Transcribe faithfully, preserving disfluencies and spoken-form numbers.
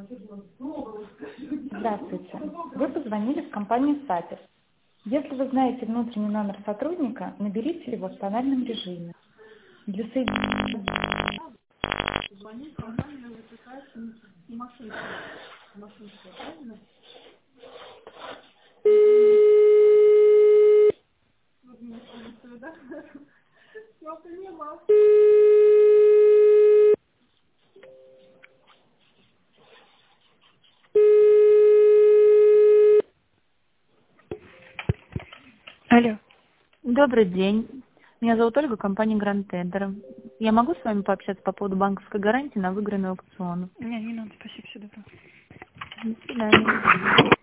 Здравствуйте. Вы позвонили в компанию Сапис. Если вы знаете внутренний номер сотрудника, наберите его в тональном режиме. Для соединения... Алло. Добрый день. Меня зовут Ольга, компания Grand Tender. Я могу с вами пообщаться по поводу банковской гарантии на выигранный аукцион? Не, не надо, спасибо, все добро. До свидания.